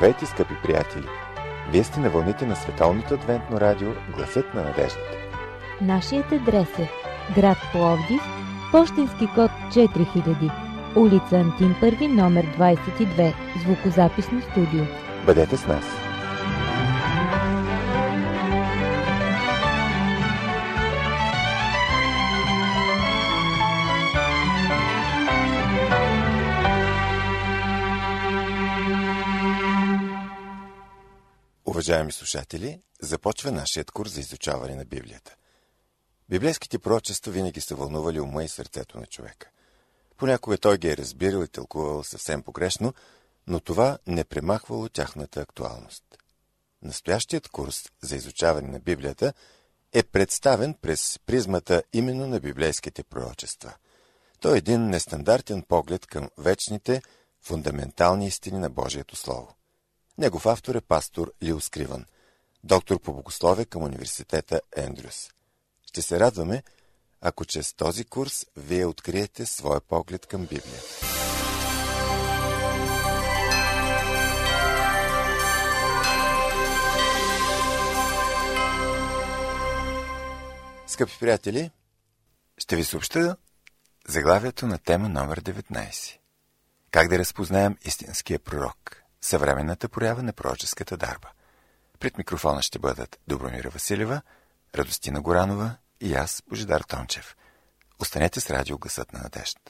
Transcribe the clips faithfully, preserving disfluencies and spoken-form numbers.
Здравейте, скъпи приятели! Вие сте на вълните на Световното адвентно радио Гласът на надеждата. Нашият адрес е град Пловдив, пощенски код четири хиляди, улица Антим първи, номер двадесет и две, звукозаписно студио. Бъдете с нас! Уважаеми слушатели, започва нашият курс за изучаване на Библията. Библейските пророчества винаги са вълнували ума и сърцето на човека. Понякога той ги е разбирал и тълкувал съвсем погрешно, но това не премахвало тяхната актуалност. Настоящият курс за изучаване на Библията е представен през призмата именно на библейските пророчества. Той е един нестандартен поглед към вечните, фундаментални истини на Божието Слово. Негов автор е пастор Лил Скривън, доктор по богословие към университета Ендрюс. Ще се радваме, ако чрез този курс вие откриете своя поглед към Библията. Скъпи приятели, ще ви съобща заглавието на тема номер деветнадесет. Как да разпознаем истинския пророк? Съвременната проява на пророческата дарба. Пред микрофона ще бъдат Добромира Василева, Радостина Горанова и аз, Божидар Тончев. Останете с радио Гласът на надеждата.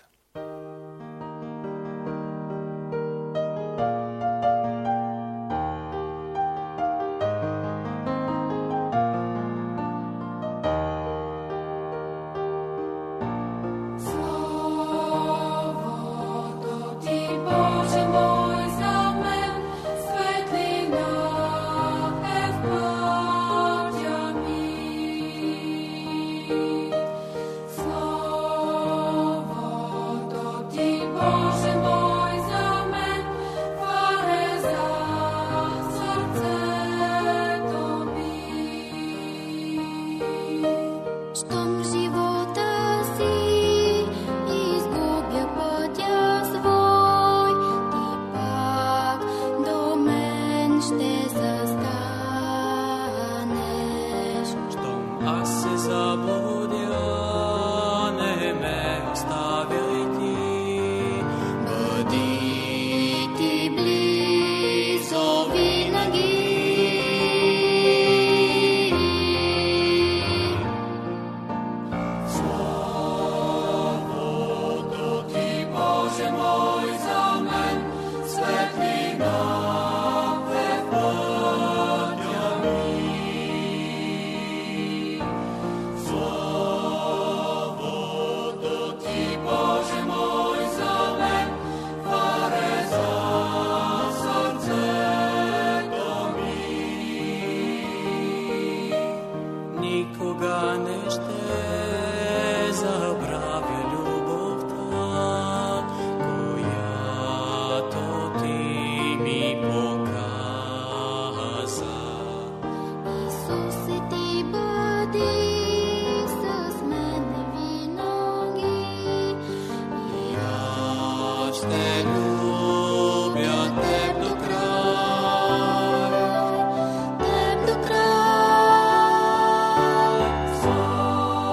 Oh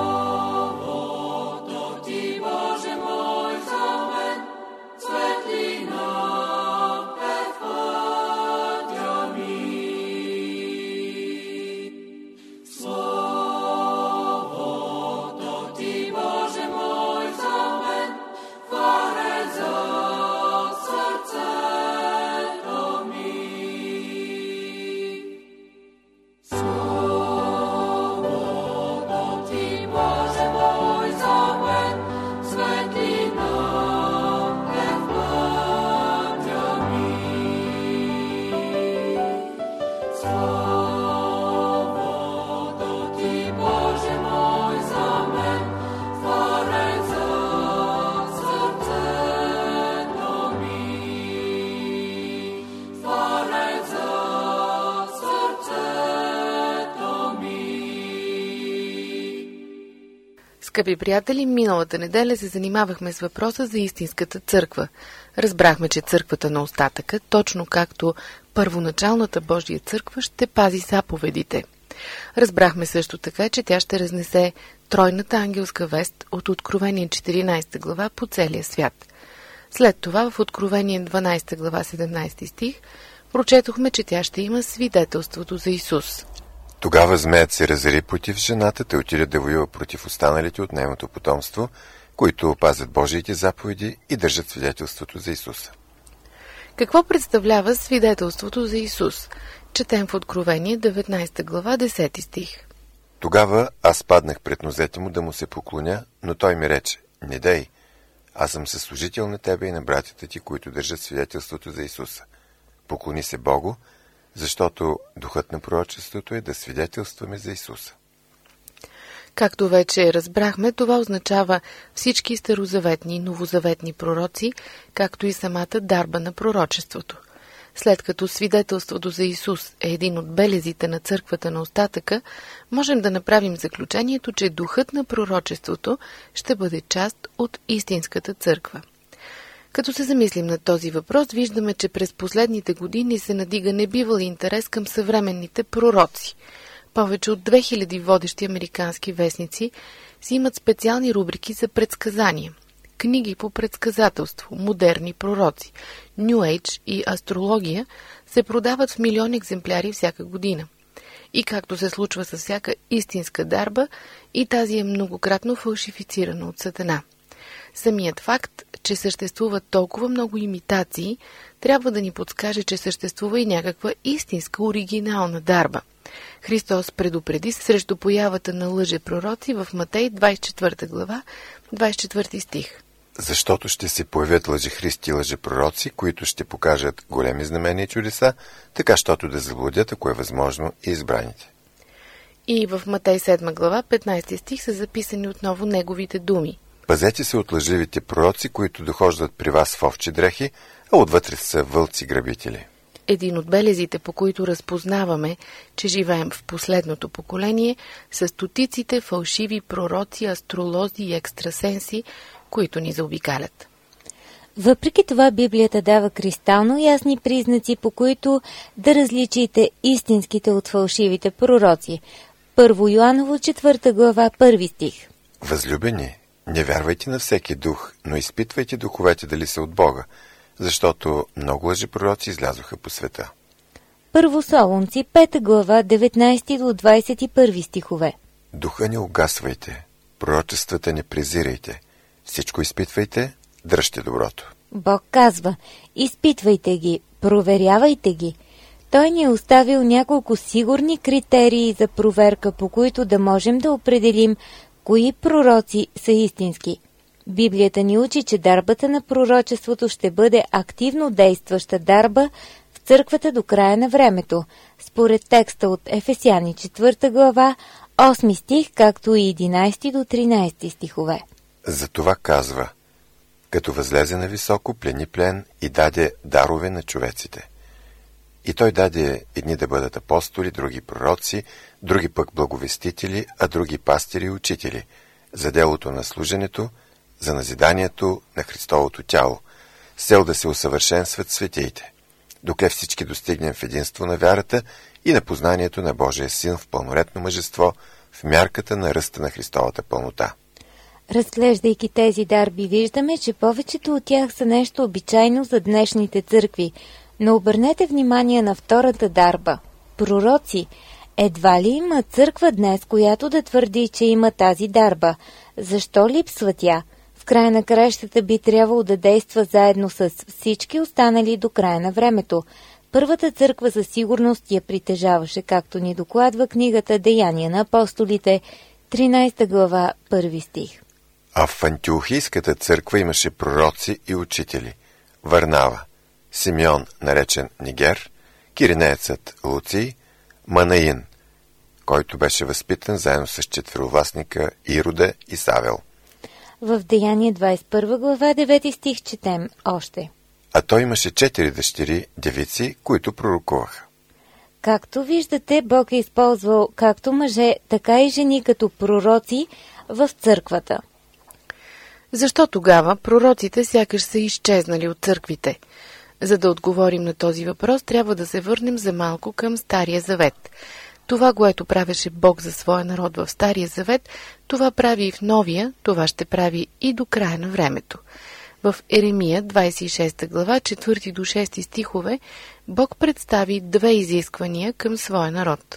Скъпи приятели, миналата неделя се занимавахме с въпроса за истинската църква. Разбрахме, че църквата на остатъка, точно както първоначалната Божия църква, ще пази заповедите. Разбрахме също така, че тя ще разнесе тройната ангелска вест от Откровение четиринадесета глава по целия свят. След това в Откровение дванадесета глава седемнадесети стих прочетохме, че тя ще има свидетелството за Исус. Тогава змеят се разяри против жената, те отиде да воюва против останалите от нейното потомство, които опазят Божиите заповеди и държат свидетелството за Исуса. Какво представлява свидетелството за Исус? Четем в Откровение деветнадесета глава десети стих. Тогава аз паднах пред нозете му да му се поклоня, но той ми рече: не дей, аз съм съслужител на тебе и на братята ти, които държат свидетелството за Исуса. Поклони се Богу, защото духът на пророчеството е да свидетелстваме за Исуса. Както вече разбрахме, това означава всички старозаветни и новозаветни пророци, както и самата дарба на пророчеството. След като свидетелството за Исус е един от белезите на църквата на остатъка, можем да направим заключението, че духът на пророчеството ще бъде част от истинската църква. Като се замислим на този въпрос, виждаме, че през последните години се надига небивал интерес към съвременните пророци. Повече от две хиляди водещи американски вестници си имат специални рубрики за предсказания. Книги по предсказателство, модерни пророци, New Age и астрология се продават в милиони екземпляри всяка година. И както се случва с всяка истинска дарба, и тази е многократно фалшифицирана от Сатана. Самият факт, че съществуват толкова много имитации, трябва да ни подскаже, че съществува и някаква истинска оригинална дарба. Христос предупреди срещу появата на лъжепророци в Матей двадесет и четвърта глава, двадесет и четвърти стих. Защото ще се появят лъжехристи и лъжепророци, които ще покажат големи знамения и чудеса, така щото да заблудят, ако е възможно, и избраните. И в Матей седма глава, петнадесети стих са записани отново неговите думи. Пазете се от лъжливите пророци, които дохождат при вас в овчи дрехи, а отвътре са вълци грабители. Един от белезите, по които разпознаваме, че живеем в последното поколение, са стотиците фалшиви пророци, астролози и екстрасенси, които ни заобикалят. Въпреки това Библията дава кристално ясни признаци, по които да различите истинските от фалшивите пророци. Първо Йоаново четвърта глава, първи стих. Възлюбени, не вярвайте на всеки дух, но изпитвайте духовете дали са от Бога, защото много лъжепророци излязоха по света. Първо Солунци, пета глава, деветнадесети до двадесет и първи стихове. Духа не угасвайте, пророчествата не презирайте, всичко изпитвайте, дръжте доброто. Бог казва: изпитвайте ги, проверявайте ги. Той ни е оставил няколко сигурни критерии за проверка, по които да можем да определим кои пророци са истински. Библията ни учи, че дарбата на пророчеството ще бъде активно действаща дарба в църквата до края на времето, според текста от Ефесяни четвърта глава, осми стих, както и единадесети до тринадесети стихове. Затова казва: като възлезе на високо, плени плен и даде дарове на човеците. И той даде едни да бъдат апостоли, други пророци, други пък благовестители, а други пастири и учители, за делото на служенето, за назиданието на Христовото тяло, с цел да се усъвършенстват светиите, докле всички достигнем в единство на вярата и на познанието на Божия Син в пълноретно мъжество, в мярката на ръста на Христовата пълнота. Разглеждайки тези дарби, виждаме, че повечето от тях са нещо обичайно за днешните църкви, но обърнете внимание на втората дарба – пророци. Едва ли има църква днес, която да твърди, че има тази дарба? Защо липсва тя? В края на краищата би трябвало да действа заедно с всички останали до края на времето. Първата църква със сигурност я притежаваше, както ни докладва книгата Деяния на апостолите, тринадесета глава, първи стих. А в Антиохийската църква имаше пророци и учители. Варнава, Симеон, наречен Нигер, киринеецът Луций, Манаин, който беше възпитан заедно с четвировластника Ирода и Савел. В Деяние двадесет и първа глава, девети стих четем още. А той имаше четири дъщери, девици, които пророкуваха. Както виждате, Бог е използвал както мъже, така и жени като пророци в църквата. Защо тогава пророците сякаш са изчезнали от църквите? За да отговорим на този въпрос, трябва да се върнем за малко към Стария завет. Това, което правеше Бог за своя народ в Стария завет, това прави и в Новия, това ще прави и до края на времето. В Еремия, двадесет и шеста глава, четвърти до шести стихове, Бог представи две изисквания към своя народ.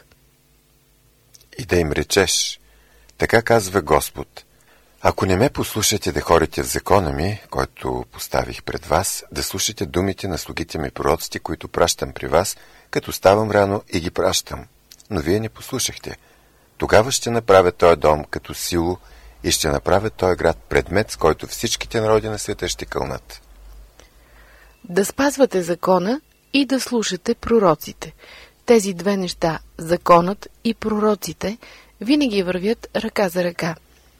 И да им речеш, така казва Господ, ако не ме послушате да ходите в закона ми, който поставих пред вас, да слушате думите на слугите ми пророците, които пращам при вас, като ставам рано и ги пращам. Но вие не послушахте. Тогава ще направя този дом като сило и ще направя този град предмет, с който всичките народи на света ще кълнат. Да спазвате закона и да слушате пророците. Тези две неща, законът и пророците, винаги вървят ръка за ръка.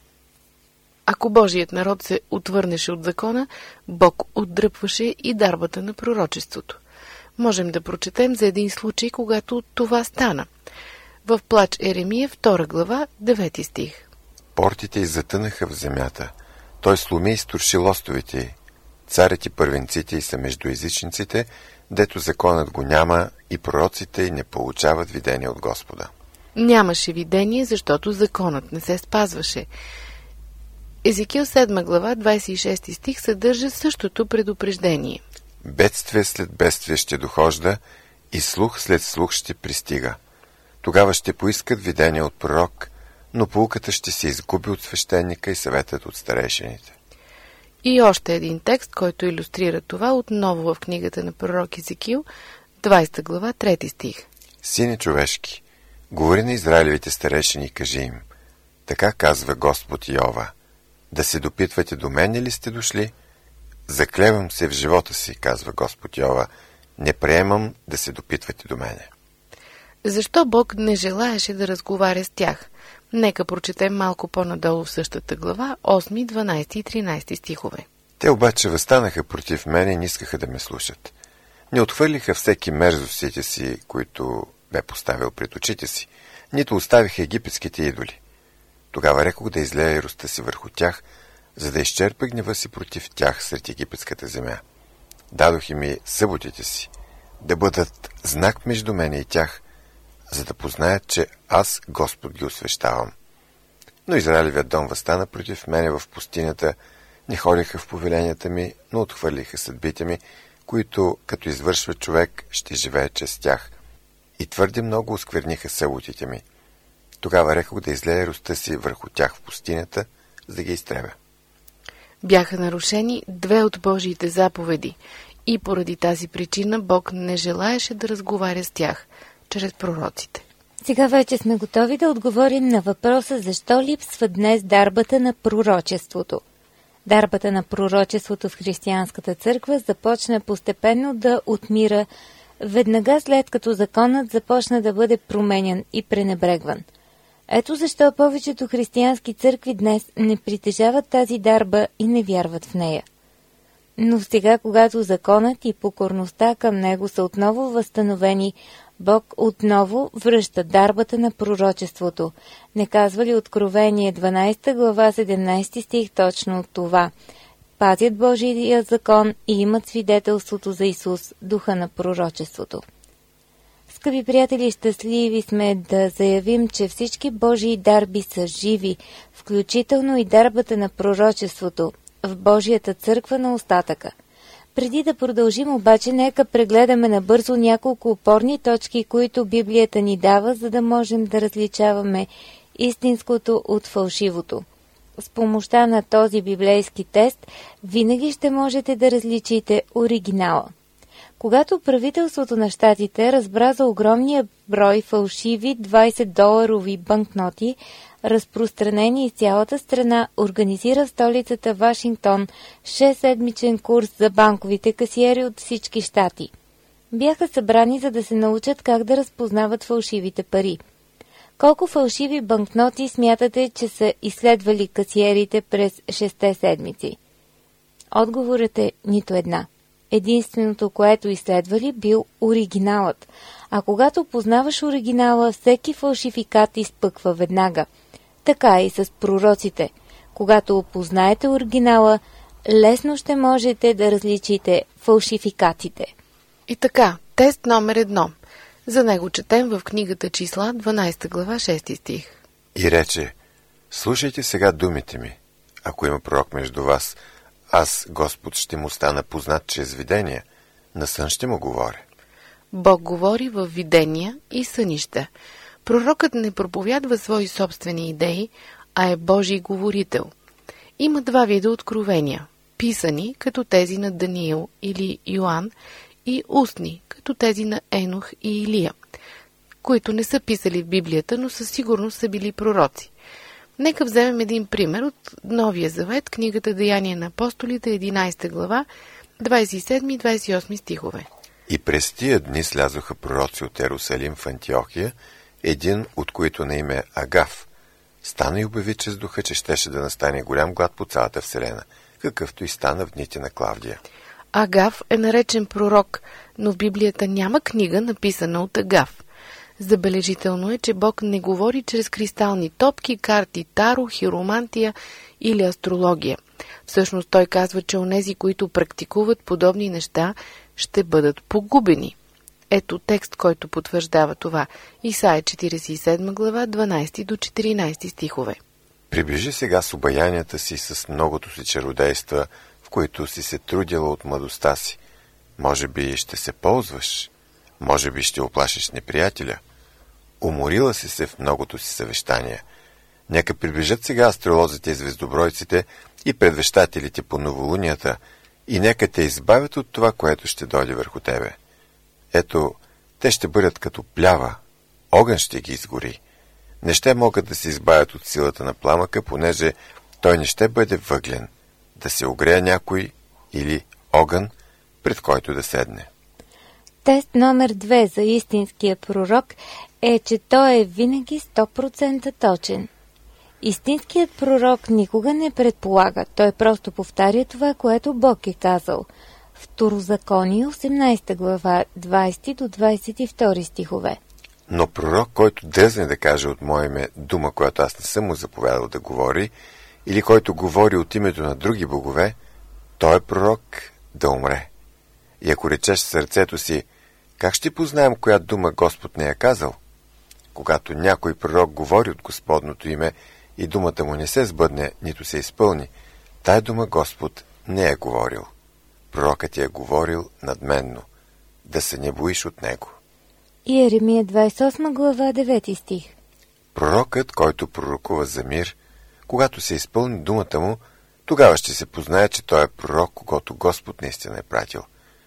Ако Божият народ се отвърнеше от закона, Бог отдръпваше и дарбата на пророчеството. Можем да прочетем за един случай, когато това стана. В Плач Еремия, втора глава, девети стих. Портите й затънаха в земята. Той сломи и струши лостовете й. Царят и първенците й са между езичниците, дето законът го няма и пророците й не получават видение от Господа. Нямаше видение, защото законът не се спазваше. Езекил седма глава, двадесет и шести стих съдържа същото предупреждение. Бедствие след бедствие ще дохожда и слух след слух ще пристига. Тогава ще поискат видение от пророк, но поуката ще се изгуби от свещеника и съветът от старейшините. И още един текст, който илюстрира това, отново в книгата на пророк Езекил, двадесета глава, трети стих. Сине човешки, говори на израилевите старейшини и кажи им, така казва Господ Йова, да се допитвате до мене ли сте дошли? Заклевам се в живота си, казва Господ Йова, не приемам да се допитвате до мене. Защо Бог не желаеше да разговаря с тях? Нека прочетем малко по-надолу в същата глава, осми, дванадесети и тринадесети стихове. Те обаче въстанаха против мене и не искаха да ме слушат. Не отхвърлиха всеки мерзостите си, които бе поставил пред очите си, нито оставиха египетските идоли. Тогава рекох да излея яростта си върху тях, за да изчерпа гнева си против тях сред египетската земя. Дадох им и съботите си, да бъдат знак между мене и тях, за да познаят, че аз, Господ, ги освещавам. Но Израилевият дом въстана против мене в пустинята, не ходиха в повеленията ми, но отхвърлиха съдбите ми, които, като извършва човек, ще живее чрез тях. И твърде много оскверниха съботите ми. Тогава рекох да излея яростта си върху тях в пустинята, за да ги изтребя. Бяха нарушени две от Божиите заповеди и поради тази причина Бог не желаеше да разговаря с тях чрез пророците. Сега вече сме готови да отговорим на въпроса защо липсва днес дарбата на пророчеството. Дарбата на пророчеството в християнската църква започна постепенно да отмира, веднага след като законът започна да бъде променян и пренебрегван. Ето защо повечето християнски църкви днес не притежават тази дарба и не вярват в нея. Но сега, когато законът и покорността към него са отново възстановени, Бог отново връща дарбата на пророчеството. Не казва ли Откровение дванадесета глава, седемнадесети стих точно от това? Пазят Божия закон и имат свидетелството за Исус, духа на пророчеството. Скъпи приятели, щастливи сме да заявим, че всички Божии дарби са живи, включително и дарбата на пророчеството, в Божията църква на остатъка. Преди да продължим обаче, нека прегледаме набързо няколко опорни точки, които Библията ни дава, за да можем да различаваме истинското от фалшивото. С помощта на този библейски тест винаги ще можете да различите оригинала. Когато правителството на щатите разбра за огромния брой фалшиви двадесет доларови банкноти, разпространени из цялата страна, организира в столицата Вашингтон шестседмичен курс за банковите касиери от всички щати. Бяха събрани, за да се научат как да разпознават фалшивите пари. Колко фалшиви банкноти смятате, че са изследвали касиерите през шестте седмици? Отговорът е нито една. Единственото, което изследвали, бил оригиналът. А когато познаваш оригинала, всеки фалшификат изпъква веднага. така и с пророците. Когато опознаете оригинала, лесно ще можете да различите фалшификатите. И така, тест номер едно. За него четем в книгата Числа, дванадесета глава, шести стих. И рече: слушайте сега думите ми. Ако има пророк между вас, аз, Господ, ще му стана познат чрез видения. На сън ще му говоря. Бог говори в видения и сънища. Пророкът не проповядва свои собствени идеи, а е Божий говорител. Има два вида откровения. Писани, като тези на Даниил или Йоан, и устни, като тези на Енох и Илия, които не са писали в Библията, но със сигурност са били пророци. Нека вземем един пример от Новия завет, книгата Деяния на апостолите, единадесета глава, двадесет и седми и двадесет и осми стихове. И през тия дни слязоха пророци от Ерусалим в Антиохия, един от които на име Агав. Стана и обяви чрез духа, че щеше да настане голям глад по цялата вселена, какъвто и стана в дните на Клавдия. Агав е наречен пророк, но в Библията няма книга, написана от Агав. Забележително е, че Бог не говори чрез кристални топки, карти, таро, хиромантия или астрология. Всъщност той казва, че онези, които практикуват подобни неща, ще бъдат погубени. Ето текст, който потвърждава това. Исаия четиридесет и седма глава, дванадесети до четиринадесети стихове. Приближи сега с обаянията си, с многото си чародейства, в които си се трудила от младостта си. Може би ще се ползваш, може би ще оплашиш неприятеля. Уморила си се в многото си съвещания. Нека приближат сега астролозите и звездобройците и предвещателите по новолунията и нека те избавят от това, което ще дойде върху тебе. Ето, те ще бъдат като плява, огън ще ги изгори. Не ще могат да се избавят от силата на пламъка, понеже той не ще бъде въглен, да се огрея някой или огън, пред който да седне. Тест номер две за истинския пророк е, че той е винаги сто процента точен. Истинският пророк никога не предполага, той просто повтаря това, което Бог е казал. Второзаконие, осемнадесета глава, двадесети до двадесет и втори стихове. Но пророк, който дръзне да каже от мое име дума, която аз не съм му заповядал да говори, или който говори от името на други богове, той е пророк да умре. И ако речеш в сърцето си: как ще познаем коя дума Господ не е казал? Когато някой пророк говори от Господното име и думата му не се сбъдне, нито се изпълни, тая дума Господ не е говорил. Пророкът е говорил надменно, да се не боиш от него. Иеремия двадесет и осма глава, девети стих. Пророкът, който пророкува за мир, когато се изпълни думата му, тогава ще се познае, че той е пророк, когато Господ наистина е пратил.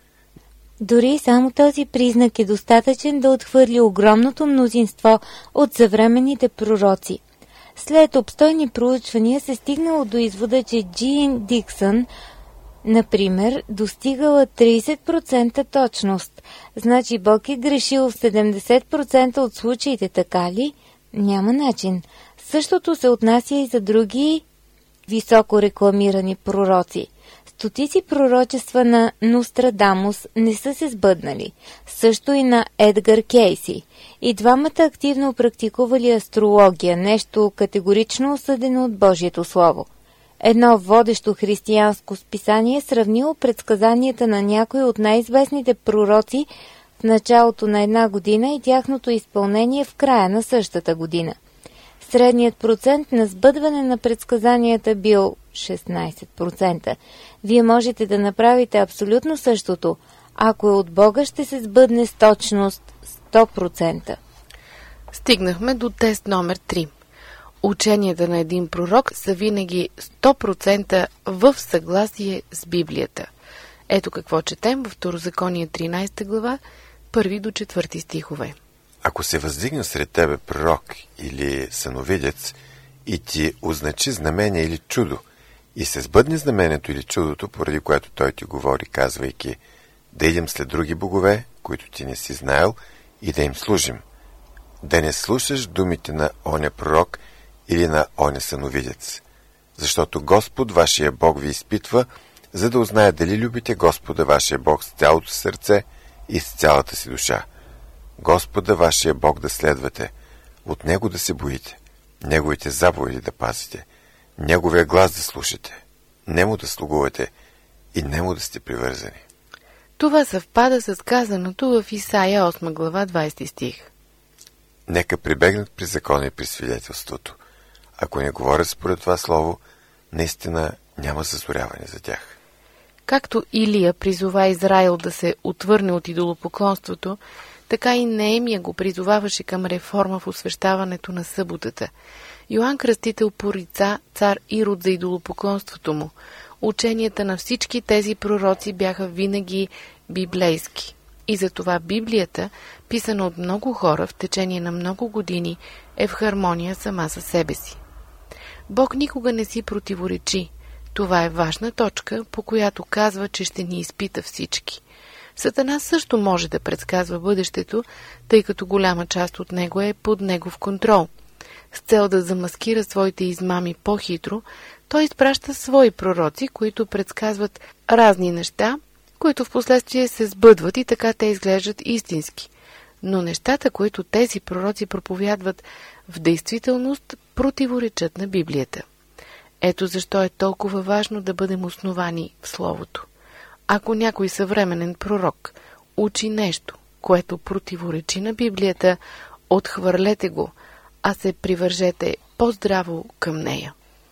Дори само този признак е достатъчен да отхвърли огромното мнозинство от съвременните пророци. След обстойни проучвания се стигнало до извода, че Джин Диксън, например, достигала тридесет процента точност. Значи Бог е грешил в седемдесет процента от случаите, така ли? Няма начин. Същото се отнася и за други високо рекламирани пророци. Стотици пророчества на Нострадамус не са се сбъднали. Също и на Едгар Кейси. И двамата активно практикували астрология, нещо категорично осъдено от Божието Слово. Едно водещо християнско списание сравнило предсказанията на някои от най-известните пророци в началото на една година и тяхното изпълнение в края на същата година. Средният процент на сбъдване на предсказанията бил шестнадесет процента. Вие можете да направите абсолютно същото. Ако е от Бога, ще се сбъдне с точност сто процента. Стигнахме до тест номер три. Ученията на един пророк са винаги сто процента в съгласие с Библията. Ето какво четем във Второзаконие тринадесета глава, първи до четвърти стихове. Ако се въздигне сред тебе пророк или съновидец и ти означи знамение или чудо, и се сбъдне знамението или чудото, поради което той ти говори, казвайки: да идем след други богове, които ти не си знаел, и да им служим, да не слушаш думите на оня пророк или на оня съновидец. Защото Господ, вашия Бог, ви изпитва, за да узнае дали любите Господа, вашия Бог, с цялото сърце и с цялата си душа. Господа, вашия Бог, да следвате, от Него да се боите. Неговите заповеди да пазите, Неговия глас да слушате, Нему да слугувате и Нему да сте привързани. Това съвпада с казаното в Исаия осма глава двадесети стих. Нека прибегнат при закона и при свидетелството. Ако не говорят според това слово, наистина няма зазоряване за тях. Както Илия призова Израил да се отвърне от идолопоклонството, така и Неемия го призоваваше към реформа в освещаването на съботата. Йоан Кръстител порица цар Ирод за идолопоклонството му. Ученията на всички тези пророци бяха винаги библейски. И затова Библията, писана от много хора в течение на много години, е в хармония сама със себе си. Бог никога не си противоречи. Това е важна точка, по която казва, че ще ни изпита всички. Сатана също може да предсказва бъдещето, тъй като голяма част от него е под негов контрол. С цел да замаскира своите измами по-хитро, той изпраща свои пророци, които предсказват разни неща, които в последствие се сбъдват и така те изглеждат истински. Но нещата, които тези пророци проповядват, в действителност противоречат на Библията. Ето защо е толкова важно да бъдем основани в Словото. Ако някой съвременен пророк учи нещо, което противоречи на Библията, отхвърлете го, а се привържете по-здраво към нея.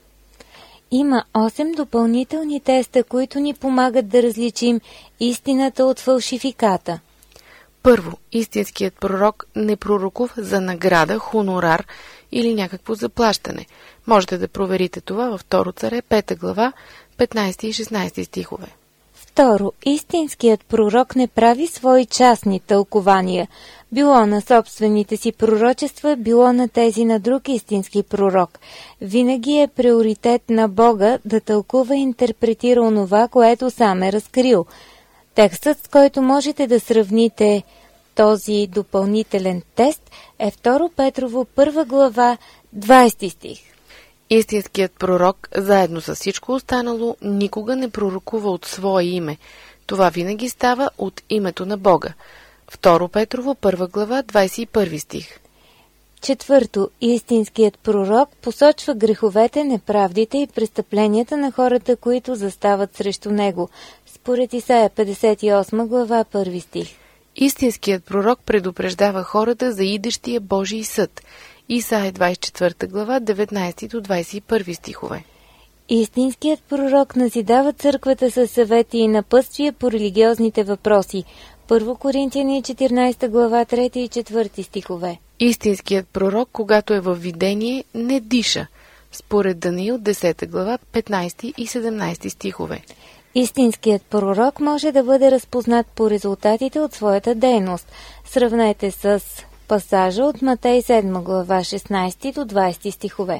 Има осем допълнителни теста, които ни помагат да различим истината от фалшификата. Първо, истинският пророк не пророкува за награда, хонорар или някакво заплащане. Можете да проверите това във Второ царе, пета глава, петнадесети и шестнадесети стихове. Второ, истинският пророк не прави свои частни тълкования, било на собствените си пророчества, било на тези на друг истински пророк. Винаги е приоритет на Бога да тълкува и интерпретира онова, което сам е разкрил. Текстът, с който можете да сравните този допълнителен тест, е Второ Петрово, първа глава, двадесети стих. Истинският пророк, заедно с всичко останало, никога не пророкува от свое име. Това винаги става от името на Бога. Второ Петрово, първа глава, двадесет и първи стих. Четвърто, истинският пророк посочва греховете, неправдите и престъпленията на хората, които застават срещу него. Според Исаия петдесет и осма глава, първи стих. Истинският пророк предупреждава хората за идещия Божий съд. Исаия двадесет и четвърта глава, деветнадесети до двадесет и първи стихове. Истинският пророк назидава църквата със съвети и напътствия по религиозните въпроси. Първо Коринтияни четиринадесета глава, трети и четвърти стихове. Истинският пророк, когато е във видение, не диша. Според Даниил десета глава, петнадесети и седемнадесети стихове. Истинският пророк може да бъде разпознат по резултатите от своята дейност. Сравнете с пасажа от Матей седма глава, шестнадесети до двадесети стихове.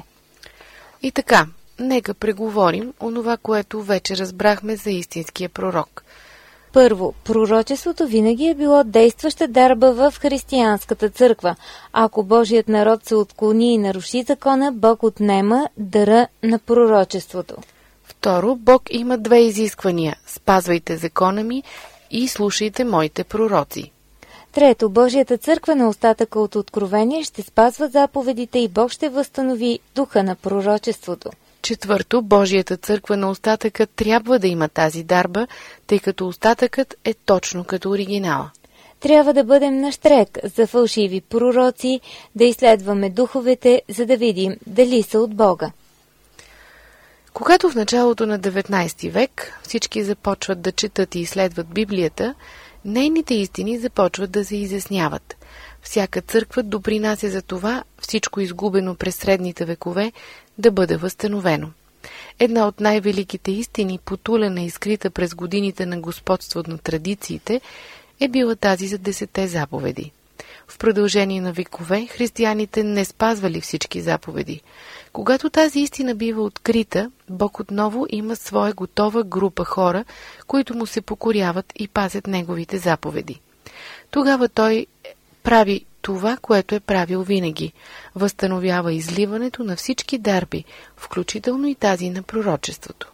И така, нека преговорим онова, което вече разбрахме за истинския пророк. Първо, пророчеството винаги е било действаща дарба в християнската църква. Ако Божият народ се отклони и наруши закона, Бог отнема дара на пророчеството. Второ, Бог има две изисквания. Спазвайте закона ми и слушайте моите пророци. Трето, Божията църква на остатъка от откровение ще спазва заповедите и Бог ще възстанови духа на пророчеството. Четвърто, Божията църква на остатъка трябва да има тази дарба, тъй като остатъкът е точно като оригинала. Трябва да бъдем нащрек за фалшиви пророци, да изследваме духовете, за да видим дали са от Бога. Когато в началото на деветнадесети век всички започват да четат и изследват Библията, нейните истини започват да се изясняват. Всяка църква допринася за това всичко изгубено през средните векове да бъде възстановено. Една от най-великите истини, потулена и скрита през годините на господство на традициите, е била тази за десетте заповеди. В продължение на векове християните не спазвали всички заповеди. Когато тази истина бива открита, Бог отново има своя готова група хора, които му се покоряват и пазят неговите заповеди. Тогава той прави това, което е правил винаги. Възстановява изливането на всички дарби, включително и тази на пророчеството.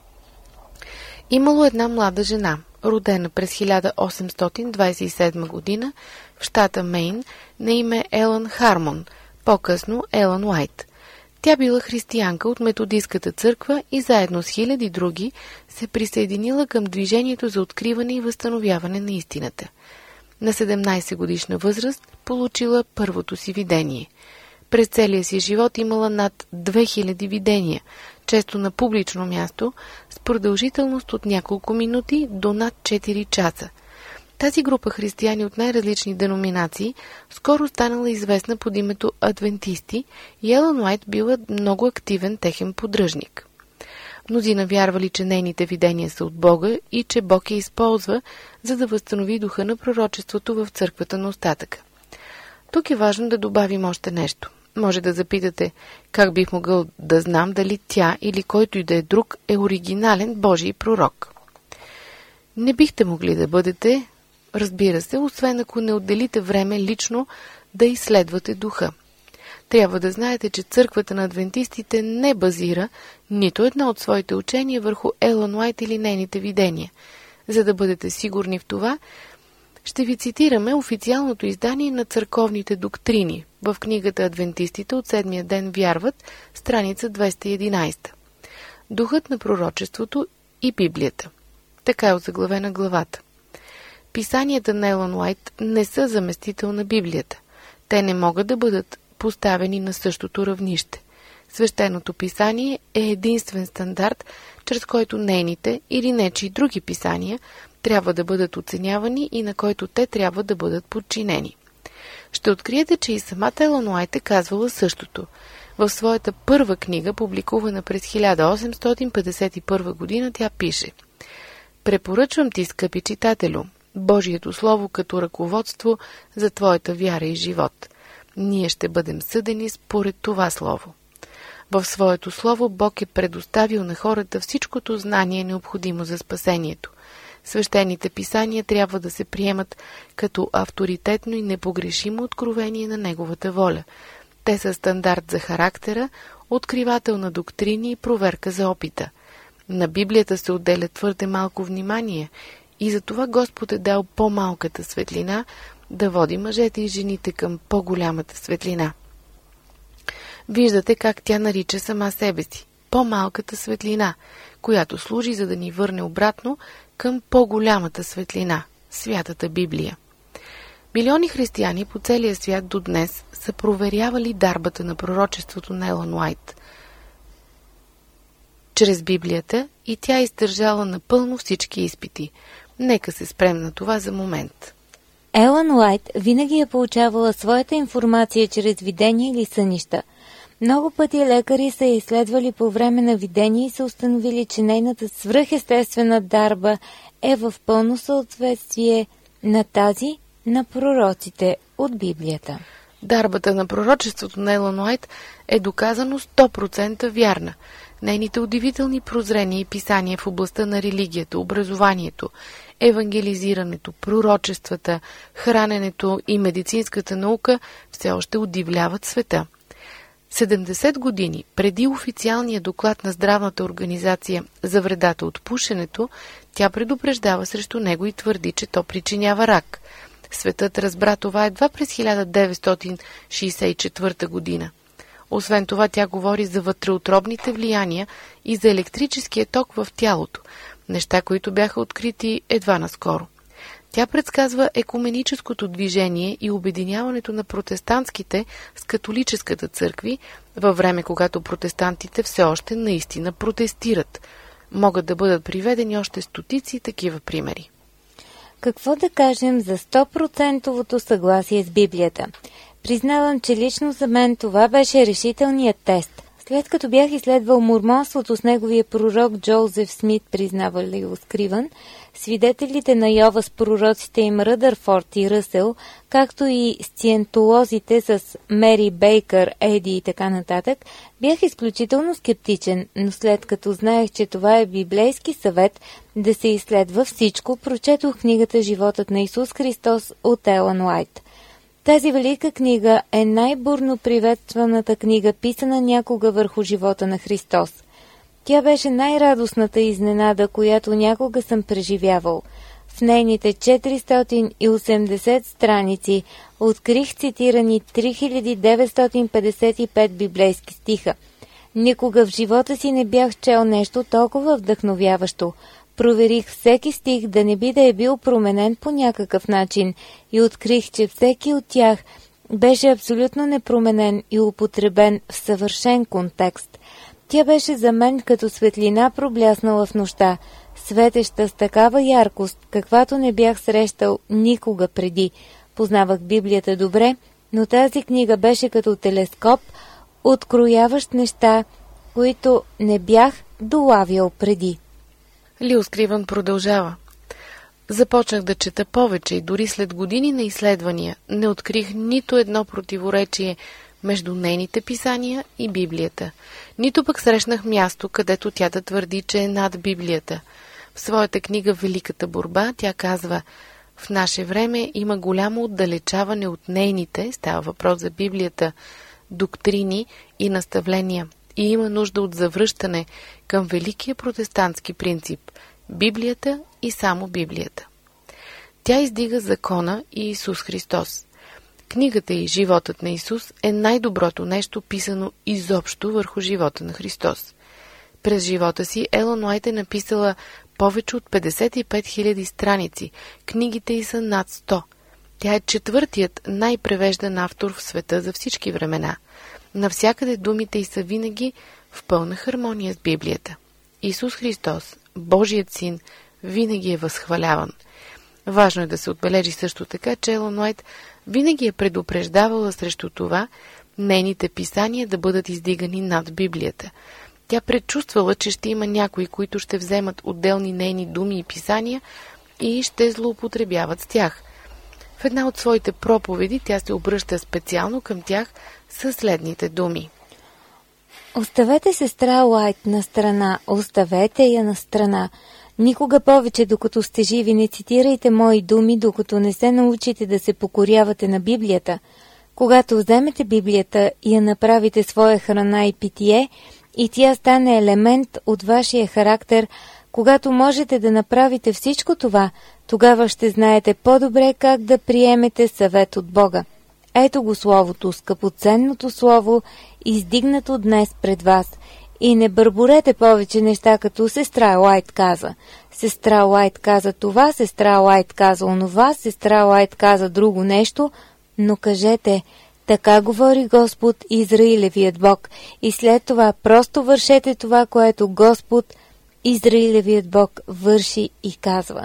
Имало една млада жена, родена през хиляда осемстотин двадесет и седма година в щата Мейн, на име Елън Хармон, по-късно Елън Уайт. Тя била християнка от методистката църква и заедно с хиляди други се присъединила към движението за откриване и възстановяване на истината. На седемнайсет годишна възраст получила първото си видение. През целия си живот имала над две хиляди видения, често на публично място, с продължителност от няколко минути до над четири часа. Тази група християни от най-различни деноминации скоро станала известна под името адвентисти и Елън Уайт била много активен техен поддръжник. Мнозина вярвали, че нейните видения са от Бога и че Бог я използва, за да възстанови духа на пророчеството в църквата на остатъка. Тук е важно да добавим още нещо. Може да запитате, как бих могъл да знам дали тя или който и да е друг е оригинален Божий пророк. Не бихте могли да бъдете, разбира се, освен ако не отделите време лично да изследвате духа. Трябва да знаете, че църквата на адвентистите не базира нито едно от своите учения върху Елън Уайт или нейните видения. За да бъдете сигурни в това, ще ви цитираме официалното издание на църковните доктрини в книгата Адвентистите от седмия ден вярват, страница двеста и единайсета. Духът на пророчеството и Библията. Така е озаглавена главата. Писанията на Елън Уайт не са заместител на Библията. Те не могат да бъдат поставени на същото равнище. Свещеното писание е единствен стандарт, чрез който нейните или нечии други писания трябва да бъдат оценявани и на който те трябва да бъдат подчинени. Ще откриете, че и самата Елън Уайт е казвала същото. В своята първа книга, публикувана през хиляда осемстотин петдесет и първа година, тя пише: „Препоръчвам ти, скъпи читателю, Божието Слово като ръководство за твоята вяра и живот. Ние ще бъдем съдени според това Слово. В своето Слово Бог е предоставил на хората всичкото знание необходимо за спасението. Свещените писания трябва да се приемат като авторитетно и непогрешимо откровение на Неговата воля. Те са стандарт за характера, откривател на доктрини и проверка за опита. На Библията се отделя твърде малко внимание и затова Господ е дал по-малката светлина да води мъжете и жените към по-голямата светлина. Виждате как тя нарича сама себе си – по-малката светлина, която служи за да ни върне обратно към по-голямата светлина – Святата Библия. Милиони християни по целия свят до днес са проверявали дарбата на пророчеството на Елън Уайт чрез Библията и тя е издържала напълно всички изпити. Нека се спрем на това за момент. Елън Уайт винаги е получавала своята информация чрез видения или сънища. Много пъти лекари са я изследвали по време на видения и са установили, че нейната свръхестествена дарба е в пълно съответствие на тази на пророците от Библията. Дарбата на пророчеството на Елън Уайт е доказано сто процента вярна. Нейните удивителни прозрения и писания в областта на религията, образованието, евангелизирането, пророчествата, храненето и медицинската наука все още удивляват света. седемдесет години преди официалния доклад на Здравната организация за вредата от пушенето, тя предупреждава срещу него и твърди, че то причинява рак. Светът разбра това едва през хиляда деветстотин шейсет и четвърта година. Освен това, тя говори за вътреутробните влияния и за електрическия ток в тялото, неща, които бяха открити едва наскоро. Тя предсказва екуменическото движение и обединяването на протестантските с католическата църкви във време, когато протестантите все още наистина протестират. Могат да бъдат приведени още стотици такива примери. Какво да кажем за сто процента съгласие с Библията? Признавам, че лично за мен това беше решителният тест. След като бях изследвал мормонството с неговия пророк Джозеф Смит, признава ли Скриван, свидетелите на Йова с пророците им Ръдърфорд и Ръсел, както и сциентолозите с Мери Бейкър, Еди и така нататък, бях изключително скептичен, но след като знаех, че това е библейски съвет да се изследва всичко, прочетох книгата «Животът на Исус Христос» от Елън Уайт. Тази велика книга е най-бурно приветстваната книга, писана някога върху живота на Христос. Тя беше най-радостната изненада, която някога съм преживявал. В нейните четиристотин и осемдесет страници открих цитирани три хиляди деветстотин петдесет и пет библейски стиха. Никога в живота си не бях чел нещо толкова вдъхновяващо. Проверих всеки стих да не би да е бил променен по някакъв начин и открих, че всеки от тях беше абсолютно непроменен и употребен в съвършен контекст. Тя беше за мен като светлина пробляснала в нощта, светеща с такава яркост, каквато не бях срещал никога преди. Познавах Библията добре, но тази книга беше като телескоп, открояващ неща, които не бях долавял преди. Лил Скривън продължава. Започнах да чета повече и дори след години на изследвания не открих нито едно противоречие между нейните писания и Библията. Нито пък срещнах място, където тя да твърди, че е над Библията. В своята книга «Великата борба» тя казва: в наше време има голямо отдалечаване от нейните, става въпрос за Библията, доктрини и наставления и има нужда от завръщане към великия протестантски принцип – Библията и само Библията. Тя издига закона и Исус Христос. Книгата и животът на Исус е най-доброто нещо, писано изобщо върху живота на Христос. През живота си Елън Уайт е написала повече от петдесет и пет хиляди страници. Книгите й са над сто. Тя е четвъртият най-превеждан автор в света за всички времена. Навсякъде думите й са винаги в пълна хармония с Библията. Исус Христос, Божият син, винаги е възхваляван. Важно е да се отбележи също така, че Елън Уайт винаги е предупреждавала срещу това нейните писания да бъдат издигани над Библията. Тя предчувствала, че ще има някои, които ще вземат отделни нейни думи и писания и ще злоупотребяват с тях. В една от своите проповеди тя се обръща специално към тях със следните думи. Оставете сестра Уайт на страна, оставете я на страна. Никога повече, докато сте живи, не цитирайте мои думи, докато не се научите да се покорявате на Библията. Когато вземете Библията и я направите своя храна и питие, и тя стане елемент от вашия характер, когато можете да направите всичко това, тогава ще знаете по-добре как да приемете съвет от Бога. Ето го словото, скъпоценното слово, издигнато днес пред вас. И не бърборете повече неща, като сестра Уайт каза. Сестра Уайт каза това, сестра Уайт каза онова, сестра Уайт каза друго нещо, но кажете: така говори Господ, Израилевият Бог, и след това просто вършете това, което Господ, Израилевият Бог, върши и казва.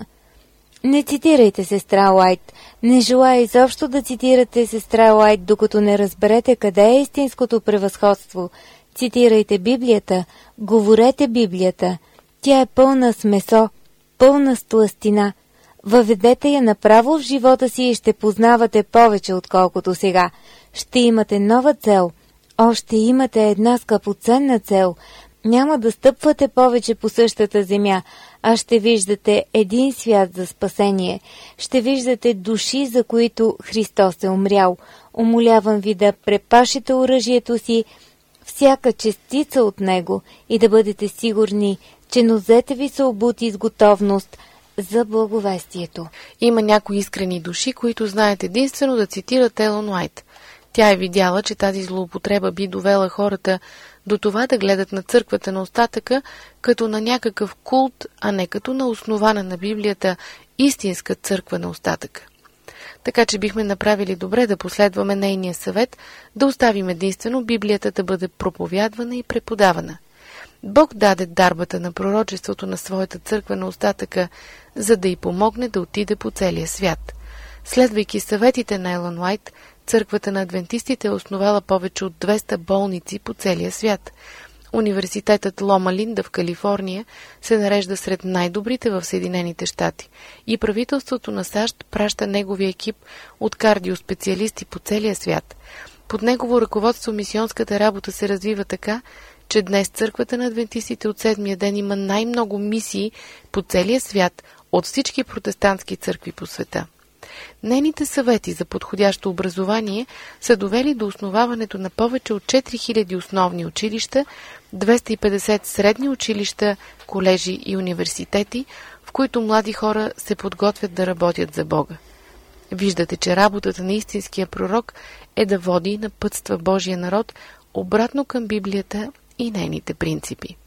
Не цитирайте сестра Уайт. Не желая изобщо да цитирате сестра Уайт, докато не разберете къде е истинското превъзходство. Цитирайте Библията, говорете Библията. Тя е пълна с месо, пълна с тлъстина. Въведете я направо в живота си и ще познавате повече, отколкото сега. Ще имате нова цел. Още имате една скъпоценна цел. Няма да стъпвате повече по същата земя, а ще виждате един свят за спасение. Ще виждате души, за които Христос е умрял. Умолявам ви да препашете оръжието си, всяка частица от него, и да бъдете сигурни, че нозете ви са обути с готовност за благовестието. Има някои искрени души, които знаят единствено да цитират Елън Уайт. Тя е видяла, че тази злоупотреба би довела хората до това да гледат на църквата на остатъка като на някакъв култ, а не като на основана на Библията истинска църква на остатъка. Така че бихме направили добре да последваме нейния съвет, да оставим единствено Библията да бъде проповядвана и преподавана. Бог даде дарбата на пророчеството на своята църква на остатъка, за да й помогне да отиде по целия свят. Следвайки съветите на Елън Уайт, църквата на адвентистите е основала повече от двеста болници по целия свят. Университетът Лома Линда в Калифорния се нарежда сред най-добрите в Съединените щати и правителството на САЩ праща неговия екип от кардиоспециалисти по целия свят. Под негово ръководство мисионската работа се развива така, че днес църквата на адвентистите от седмия ден има най-много мисии по целия свят от всички протестантски църкви по света. Нейните съвети за подходящо образование са довели до основаването на повече от четири хиляди основни училища, двеста и петдесет средни училища, колежи и университети, в които млади хора се подготвят да работят за Бога. Виждате, че работата на истинския пророк е да води и напътства Божия народ обратно към Библията и нейните принципи.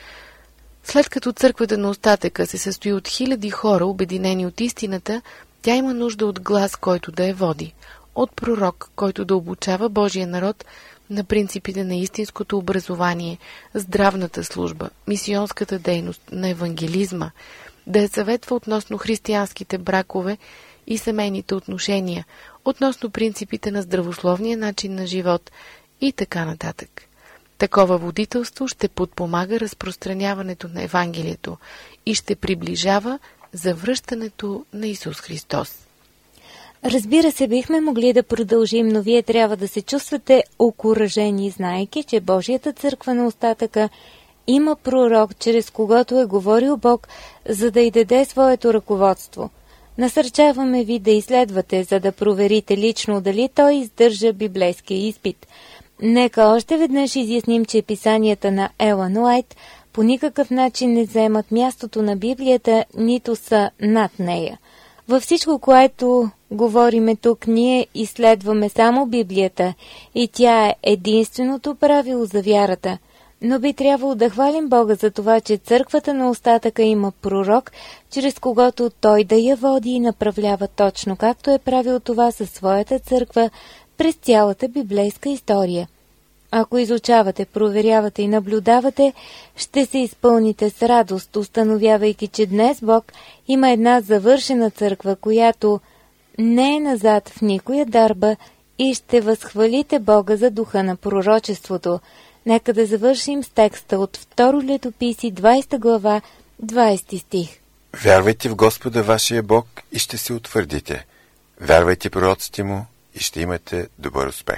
След като църквата на остатъка се състои от хиляди хора, обединени от истината, тя има нужда от глас, който да я води, от пророк, който да обучава Божия народ на принципите на истинското образование, здравната служба, мисионската дейност, на евангелизма, да я съветва относно християнските бракове и семейните отношения, относно принципите на здравословния начин на живот и така нататък. Такова водителство ще подпомага разпространяването на Евангелието и ще приближава завръщането на Исус Христос. Разбира се, бихме могли да продължим, но вие трябва да се чувствате окуражени, знаейки, че Божията църква на остатъка има пророк, чрез когото е говорил Бог, за да й даде своето ръководство. Насърчаваме ви да изследвате, за да проверите лично дали той издържа библейския изпит. Нека още веднъж изясним, че писанията на Елън Уайт по никакъв начин не заемат мястото на Библията, нито са над нея. Във всичко, което говориме тук, ние изследваме само Библията и тя е единственото правило за вярата. Но би трябвало да хвалим Бога за това, че църквата на остатъка има пророк, чрез когото той да я води и направлява точно както е правил това със своята църква през цялата библейска история. Ако изучавате, проверявате и наблюдавате, ще се изпълните с радост, установявайки, че днес Бог има една завършена църква, която не е назад в никоя дарба и ще възхвалите Бога за духа на пророчеството. Нека да завършим с текста от Второ летописи, двадесета глава, двадесети стих. Вярвайте в Господа вашия Бог и ще се утвърдите. Вярвайте пророците му и ще имате добър успех.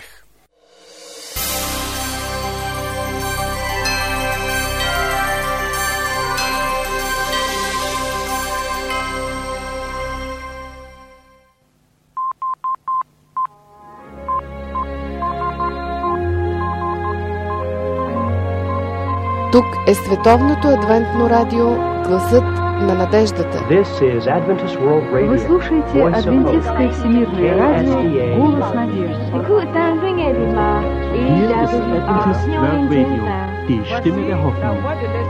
Тук е Световното адвентно радио, гласът на надеждата. Вы слушаете Адвентистское всемирное радио «Голос надежды». Die Stimme der Hoffnung.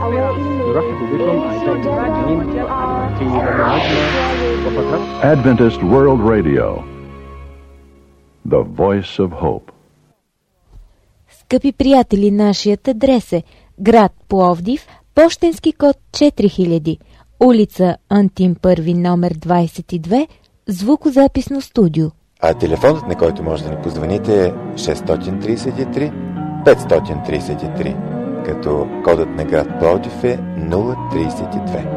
Adventist World Radio, the voice of hope. Скъпи приятели, нашият адрес е град Пловдив, пощенски код четири хиляди, улица Антим първи, номер двадесет и две, звукозаписно студио. А телефонът, на който може да ни позвоните, е шест три три пет три три, като кодът на град Пловдив е нула тридесет и две.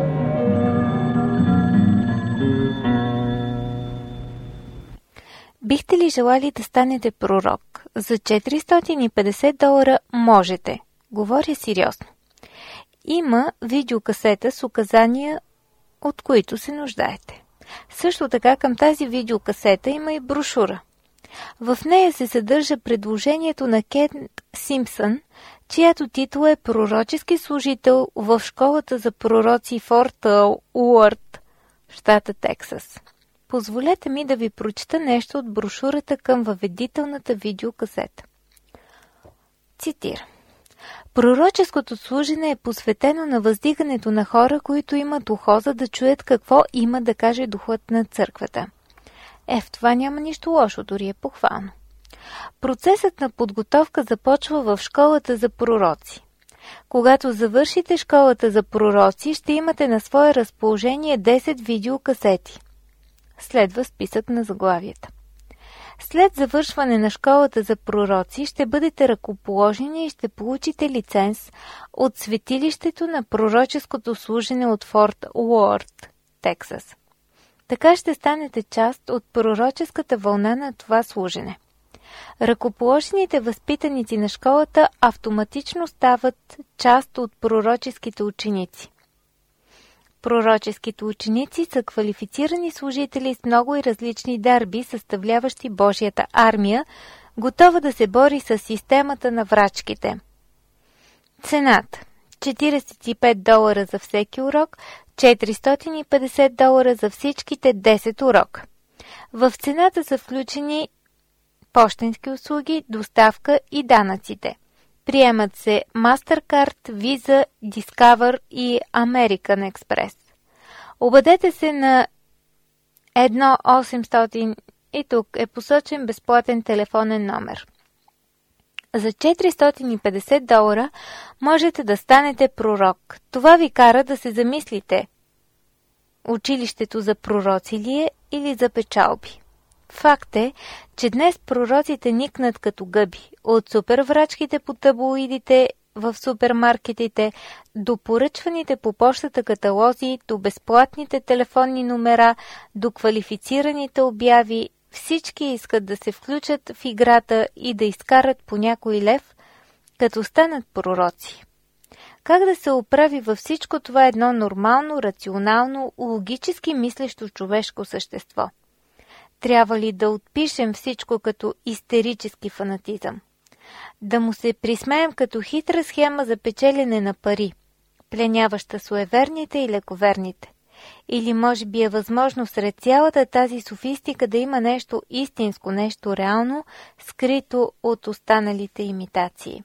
Бихте ли желали да станете пророк? За четиристотин и петдесет долара можете. Говоря сериозно. Има видеокасета с указания, от които се нуждаете. Също така към тази видеокасета има и брошура. В нея се съдържа предложението на Кен Симпсън, чиято титул е пророчески служител в школата за пророци Форт Уърт, щата Тексас. Позволете ми да ви прочета нещо от брошурата към въведителната видеокасета. Цитирам. Пророческото служене е посветено на въздигането на хора, които имат ухо, за да чуят какво има да каже духът на църквата. Е, в това няма нищо лошо, дори е похвално. Процесът на подготовка започва в школата за пророци. Когато завършите школата за пророци, ще имате на свое разположение десет видеокасети. Следва списък на заглавията. След завършване на школата за пророци ще бъдете ръкоположени и ще получите лиценз от светилището на пророческото служене от Форт Уорт, Тексас. Така ще станете част от пророческата вълна на това служене. Ръкоположените възпитаници на школата автоматично стават част от пророческите ученици. Пророческите ученици са квалифицирани служители с много и различни дарби, съставляващи Божията армия, готова да се бори с системата на врачките. Цената – четиридесет и пет долара за всеки урок, четиристотин и петдесет долара за всичките десет урока. В цената са включени пощенски услуги, доставка и данъците. Приемат се MasterCard, Visa, Discover и American Express. Обадете се на едно осемстотин и тук е посочен безплатен телефонен номер. За четиристотин и петдесет долара можете да станете пророк. Това ви кара да се замислите. Училището за пророци ли е или за печалби? Факт е, че днес пророците никнат като гъби. От суперврачките по таблоидите в супермаркетите, до поръчваните по почтата каталози, до безплатните телефонни номера, до квалифицираните обяви, всички искат да се включат в играта и да изкарат по някой лев, като станат пророци. Как да се оправи във всичко това едно нормално, рационално, логически мислещо човешко същество? Трябва ли да отпишем всичко като истерически фанатизъм? Да му се присмеем като хитра схема за печелене на пари, пленяваща суеверните и лековерните? Или може би е възможно сред цялата тази софистика да има нещо истинско, нещо реално, скрито от останалите имитации?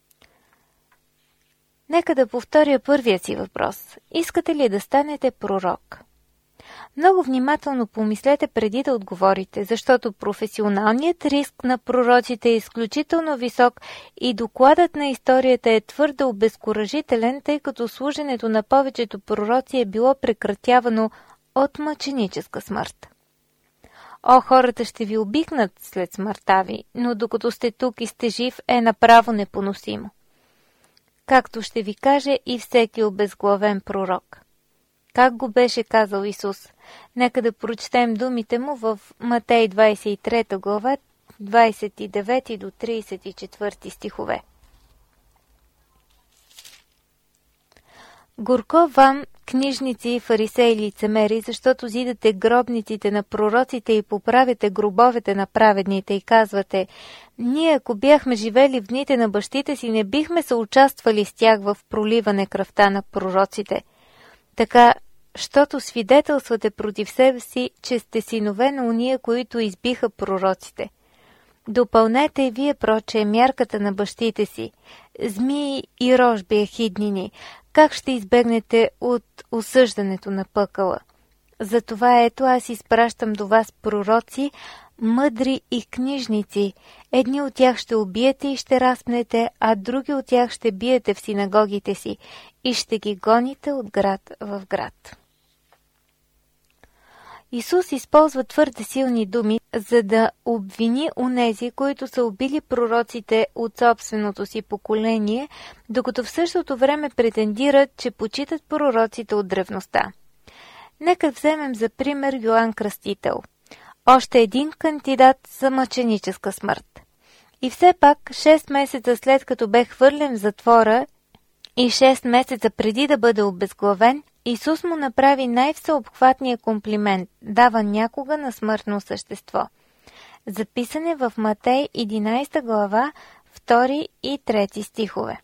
Нека да повторя първия си въпрос. Искате ли да станете пророк? Много внимателно помислете преди да отговорите, защото професионалният риск на пророците е изключително висок и докладът на историята е твърде обезкуражителен, тъй като служенето на повечето пророци е било прекратявано от мъченическа смърт. О, хората ще ви обикнат след смъртта ви, но докато сте тук и сте жив, е направо непоносимо. Както ще ви каже и всеки обезглавен пророк. Как го беше казал Исус? Нека да прочетем думите му в Матей двадесет и трета глава, двадесет и девети до тридесет и четвърти стихове. Горко вам, книжници и фарисеи лицемери, защото зидате гробниците на пророците и поправяте гробовете на праведните и казвате: ние, ако бяхме живели в дните на бащите си, не бихме съучаствали с тях в проливане кръвта на пророците. Така, щото свидетелствате против себе си, че сте синове на уния, които избиха пророците. Допълнете и вие, проче, мярката на бащите си. Змии и рожби ехиднини, как ще избегнете от осъждането на пъкъла? Затова ето аз изпращам до вас пророци, мъдри и книжници. Едни от тях ще убиете и ще разпнете, а други от тях ще биете в синагогите си и ще ги гоните от град в град. Исус използва твърде силни думи, за да обвини онези, които са убили пророците от собственото си поколение, докато в същото време претендират, че почитат пророците от древността. Нека вземем за пример Йоан Кръстител. Още един кандидат за мъченическа смърт. И все пак, шест месеца след като бе хвърлен в затвора и шест месеца преди да бъде обезглавен, Исус му направи най-всеобхватния комплимент – дава някога на смъртно същество. Записан е в Матей единадесета глава, втори и трети стихове.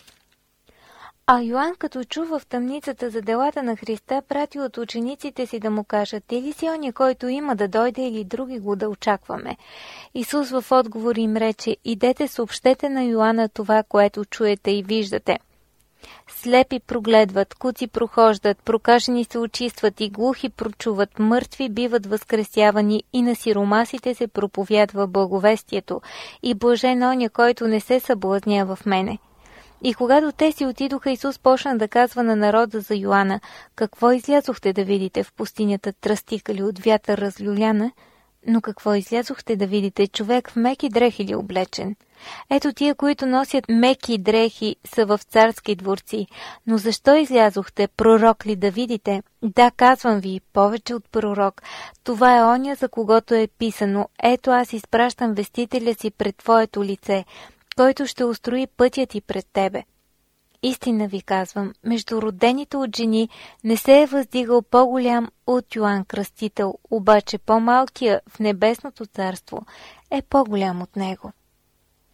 А Йоан, като чува в тъмницата за делата на Христа, прати от учениците си да му кажат: ти ли си оня, който има да дойде, или други го да очакваме? Исус в отговор им рече: идете, съобщете на Йоана това, което чуете и виждате. Слепи прогледват, куци прохождат, прокажени се очистват и глухи прочуват, мъртви биват възкресявани и на сиромасите се проповядва благовестието, и блажен оня, който не се съблазнява в мене. И когато те си отидоха, Исус почна да казва на народа за Йоана: какво излязохте да видите в пустинята, тръстикали от вятър разлюляна? Но какво излязохте да видите, човек в меки дрехи ли облечен? Ето тия, които носят меки дрехи, са в царски дворци. Но защо излязохте, пророк ли да видите? Да, казвам ви, повече от пророк. Това е оня, за когото е писано: ето аз изпращам вестителя си пред твоето лице, който ще устрои пътя ти пред тебе. Истина ви казвам, между родените от жени не се е въздигал по-голям от Йоан Кръстител, обаче по-малкия в небесното царство е по-голям от него.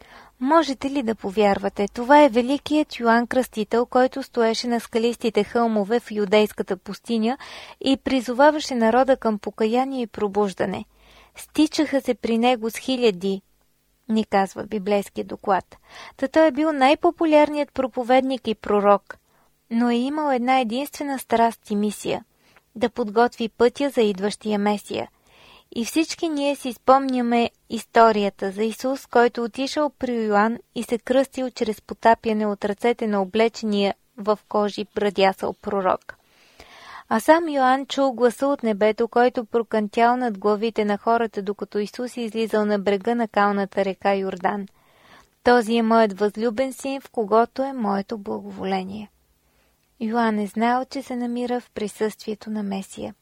Можете ли да повярвате? Това е великият Йоан Кръстител, който стоеше на скалистите хълмове в юдейската пустиня и призоваваше народа към покаяние и пробуждане. Стичаха се при него с хиляди, ни казва библейския доклад. Та той е бил най-популярният проповедник и пророк, но е имал една единствена страст и мисия – да подготви пътя за идващия Месия. И всички ние си спомняме историята за Исус, който отишъл при Йоан и се кръстил чрез потапяне от ръцете на облечения в кожи брадясал пророк. А сам Йоан чул гласа от небето, който прокънтял над главите на хората, докато Исус излизал на брега на калната река Йордан. Този е моят възлюбен син, в когото е моето благоволение. Йоан е знаел, че се намира в присъствието на Месия.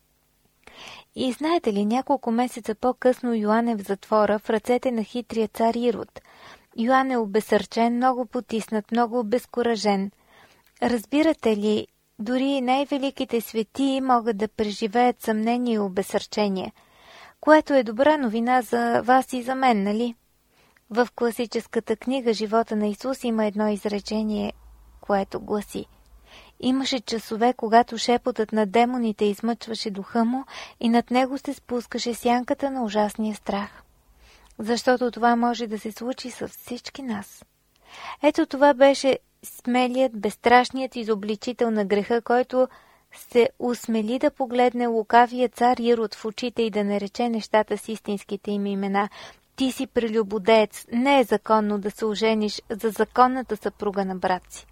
И знаете ли, няколко месеца по-късно Йоан е в затвора в ръцете на хитрия цар Ирод. Йоан е обесърчен, много потиснат, много обезкуражен. Разбирате ли, дори най-великите светии могат да преживеят съмнение и обесърчение, което е добра новина за вас и за мен, нали? В класическата книга «Живота на Исус» има едно изречение, което гласи: имаше часове, когато шепотът на демоните измъчваше духа му и над него се спускаше сянката на ужасния страх. Защото това може да се случи с всички нас. Ето това беше смелият, безстрашният изобличител на греха, който се усмели да погледне лукавия цар Ирод в очите и да нарече нещата с истинските им имена. Ти си прелюбодеец, не е законно да се ожениш за законната съпруга на брат си.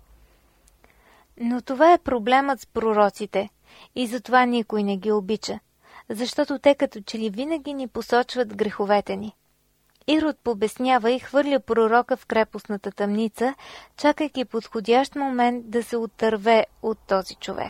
Но това е проблемът с пророците и затова никой не ги обича, защото те като че ли винаги ни посочват греховете ни. Ирод побеснява и хвърля пророка в крепостната тъмница, чакайки подходящ момент да се отърве от този човек.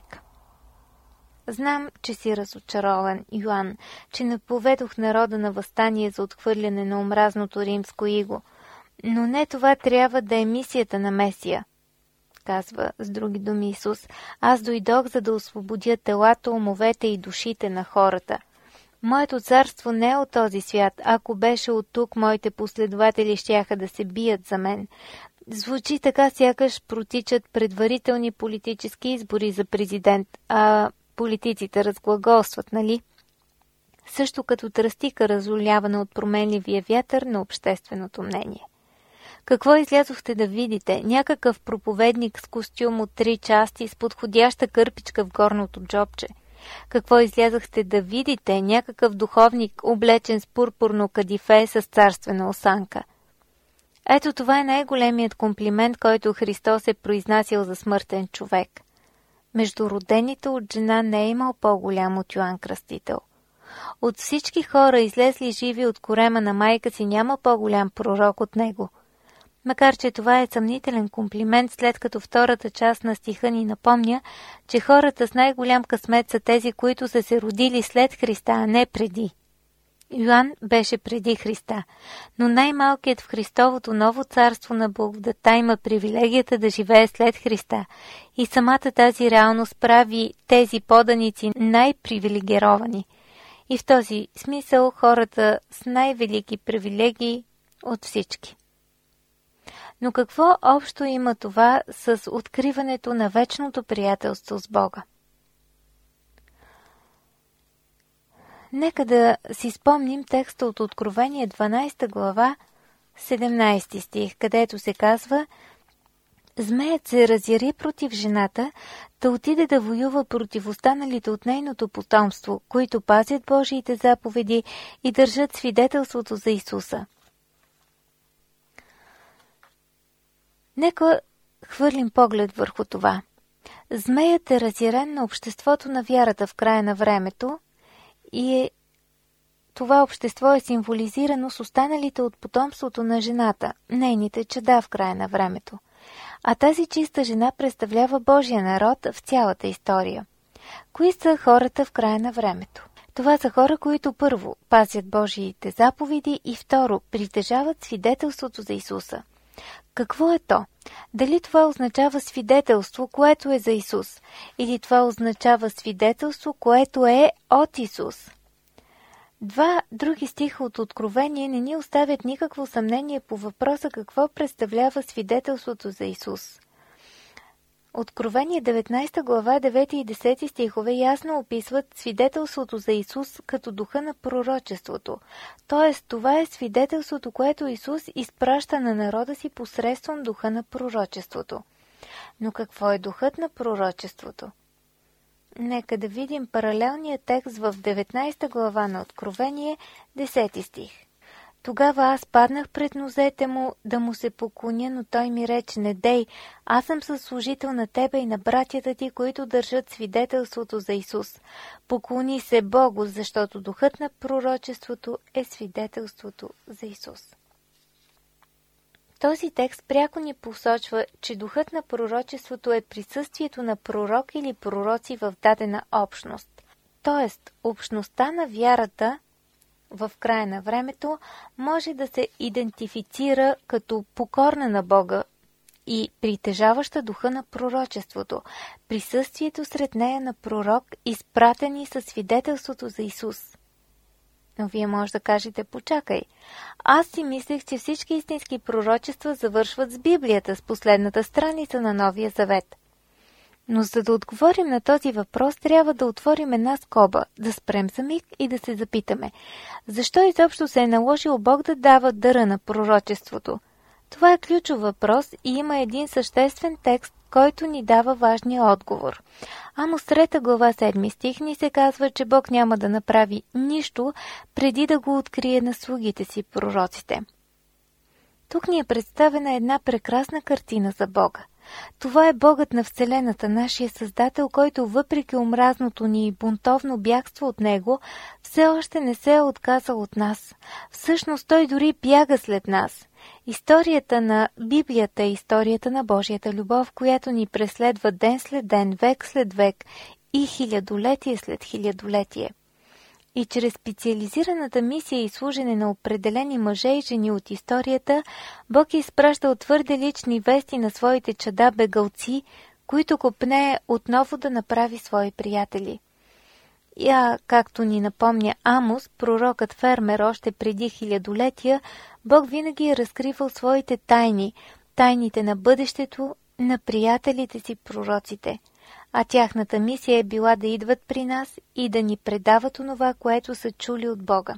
Знам, че си разочарован, Йоан, че не поведох народа на въстание за отхвърляне на омразното римско иго, но не това трябва да е мисията на Месия, казва с други думи Исус. Аз дойдох, за да освободя телата, умовете и душите на хората. Моето царство не е от този свят. Ако беше от тук, моите последователи щяха да се бият за мен. Звучи така, сякаш протичат предварителни политически избори за президент, а политиците разглаголстват, нали? Също като тръстика, разолявана от променливия вятър на общественото мнение. Какво излязохте да видите? Някакъв проповедник с костюм от три части с подходяща кърпичка в горното джобче. Какво излязохте да видите? Някакъв духовник, облечен с пурпурно кадифе с царствена осанка. Ето това е най-големият комплимент, който Христос е произнасял за смъртен човек. Между родените от жена не е имал по-голям от Йоан Кръстител. От всички хора, излезли живи от корема на майка си, няма по-голям пророк от него. Макар че това е съмнителен комплимент, след като втората част на стиха ни напомня, че хората с най-голям късмет са тези, които са се родили след Христа, а не преди. Йоан беше преди Христа, но най-малкият в Христовото ново царство на благодата има привилегията да живее след Христа и самата тази реалност прави тези поданици най-привилегировани. И в този смисъл хората с най-велики привилегии от всички. Но какво общо има това с откриването на вечното приятелство с Бога? Нека да си спомним текста от Откровение дванадесета глава, седемнадесети стих, където се казва: Змеят се разяри против жената, да отиде да воюва против останалите от нейното потомство, които пазят Божиите заповеди и държат свидетелството за Исуса. Нека хвърлим поглед върху това. Змеят е разярен на обществото на вярата в края на времето и е... това общество е символизирано с останалите от потомството на жената, нейните чада в края на времето. А тази чиста жена представлява Божия народ в цялата история. Кои са хората в края на времето? Това са хора, които първо пазят Божиите заповеди и второ притежават свидетелството за Исуса. Какво е то? Дали това означава свидетелство, което е за Исус, или това означава свидетелство, което е от Исус? Два други стиха от Откровение не ни оставят никакво съмнение по въпроса какво представлява свидетелството за Исус. Откровение деветнайсета глава, девети и десети стихове ясно описват свидетелството за Исус като духа на пророчеството. Тоест, това е свидетелството, което Исус изпраща на народа си посредством духа на пророчеството. Но какво е духът на пророчеството? Нека да видим паралелния текст в деветнайсета глава на Откровение, десети стих. Тогава аз паднах пред нозете му да му се поклоня, но той ми рече: не дей, аз съм съслужител на тебе и на братята ти, които държат свидетелството за Исус. Поклони се Богу, защото духът на пророчеството е свидетелството за Исус. Този текст пряко ни посочва, че духът на пророчеството е присъствието на пророк или пророци в дадена общност. Тоест, общността на вярата в края на времето може да се идентифицира като покорна на Бога и притежаваща духа на пророчеството, присъствието сред нея на пророк, изпратени със свидетелството за Исус. Но вие може да кажете: почакай, аз си мислех, че всички истински пророчества завършват с Библията, с последната страница на Новия Завет. Но за да отговорим на този въпрос, трябва да отворим една скоба, да спрем за миг и да се запитаме: защо изобщо се е наложил Бог да дава дъра на пророчеството? Това е ключов въпрос и има един съществен текст, който ни дава важния отговор. Амос трета глава седми стих ни се казва, че Бог няма да направи нищо преди да го открие на слугите си пророците. Тук ни е представена една прекрасна картина за Бога. Това е Богът на Вселената, нашия Създател, който въпреки омразното ни и бунтовно бягство от Него, все още не се е отказал от нас. Всъщност Той дори бяга след нас. Историята на Библията е историята на Божията любов, която ни преследва ден след ден, век след век и хилядолетие след хилядолетие. И чрез специализираната мисия и служене на определени мъже и жени от историята, Бог е изпращал твърде лични вести на своите чада бегълци, които копнее отново да направи свои приятели. Я, както ни напомня Амос, пророкът фермер още преди хилядолетия, Бог винаги е разкривал своите тайни, тайните на бъдещето, на приятелите си пророците. А тяхната мисия е била да идват при нас и да ни предават онова, което са чули от Бога.